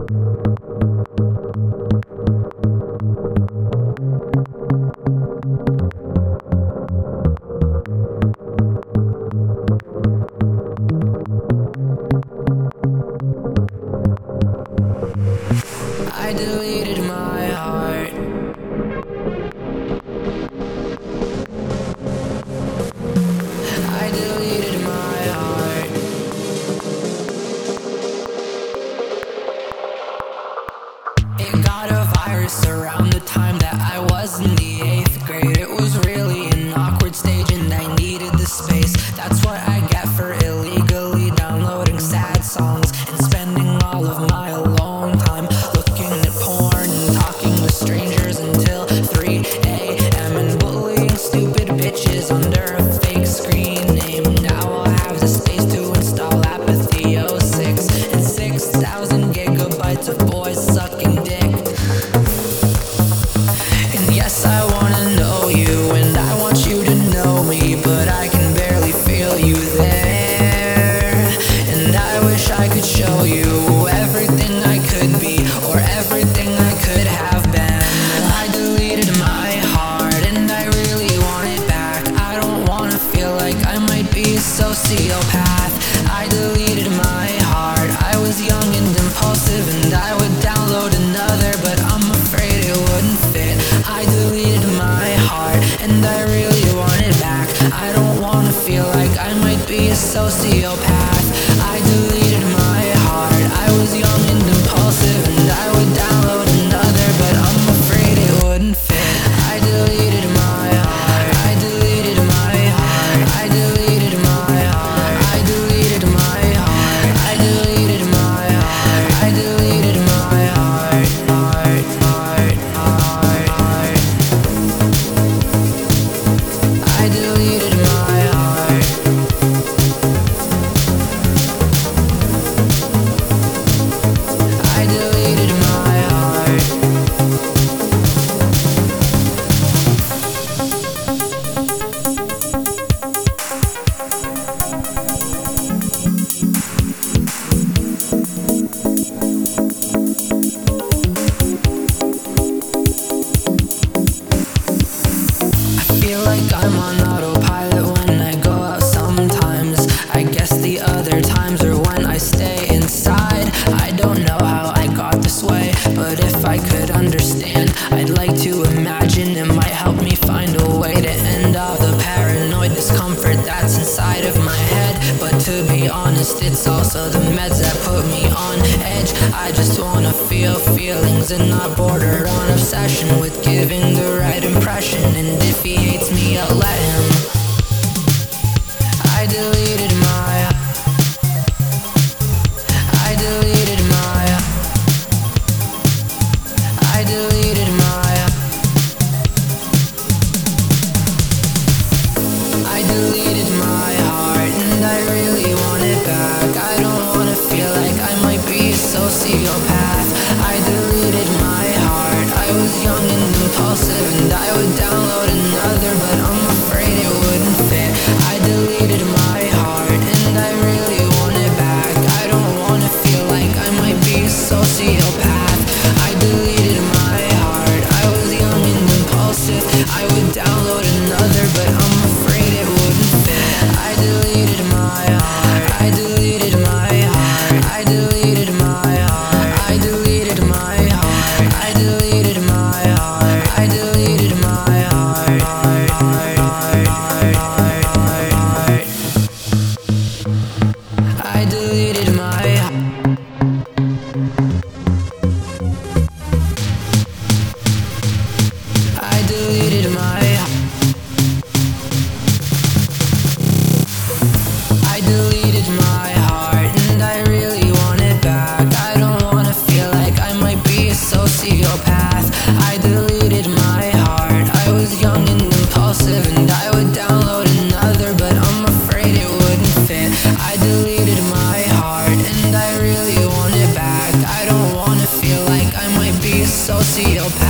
I deleted my heart. I deleted my heart. It got a virus around the time that I was in the 8th grade. It was really an awkward stage and I needed the space. That's what I get for illegally downloading sad songs and spending all of my alone time looking at porn and talking to strangers until 3 a.m. and bullying stupid bitches under a fake screen name. Now I'll have the space to install Apathy 06 and 6,000 gigabytes of boys sucking dick. And yes, I wanna know you and I want you to know me, but I can barely feel you there. And I wish I could show you everything I could be or everything I could have been. I deleted my heart and I really want it back. I don't wanna feel like I might be a sociopath. I deleted my heart. I was young and impulsive and I would download another, but I'm afraid it wouldn't fit. I deleted my heart and I really want it back. I don't wanna feel like I might be a sociopath. I deleted my heart. I was young and impulsive and I would download another, but I'm afraid it wouldn't fit. I deleted my heart. I deleted my heart. I deleted my heart. I deleted my heart. I deleted my heart. I deleted my heart. Heart, heart, heart, heart. I deleted my heart. I deleted my heart. I feel like I'm on autopilot when I go out sometimes. I guess the other times are when I stay inside. I don't know how I got this way, but if I could understand, I'd like to imagine it might help me find a way to end all the paranoid discomfort that's inside of my head. But to be honest, it's also the meds that put me on edge. I just wanna feel feelings and not border on obsession with giving the right impression. And if he hates me, I'll let him. I deleted my. I deleted my. I deleted my. I deleted my heart and I really want it back. I don't wanna feel like I might be a sociopath. I deleted my heart. I was young and impulsive and I would download another, but I'm afraid it wouldn't fit. I deleted my heart and I really want it back. I don't wanna feel like I might be a sociopath. I deleted my heart. I was young and impulsive. I would download another, but I'm afraid it wouldn't fit. I deleted my heart. I deleted my heart. I deleted my heart. I deleted my heart. I deleted my heart. I deleted my heart. Heart, heart, heart, heart, heart, heart. I deleted my heart. I deleted my heart. I deleted my heart and I really want it back. I don't wanna feel like I might be a sociopath. I deleted my heart. I was young and impulsive and I would download another, but I'm afraid it wouldn't fit. I deleted my heart and I really want it back. I don't wanna feel like I might be a sociopath.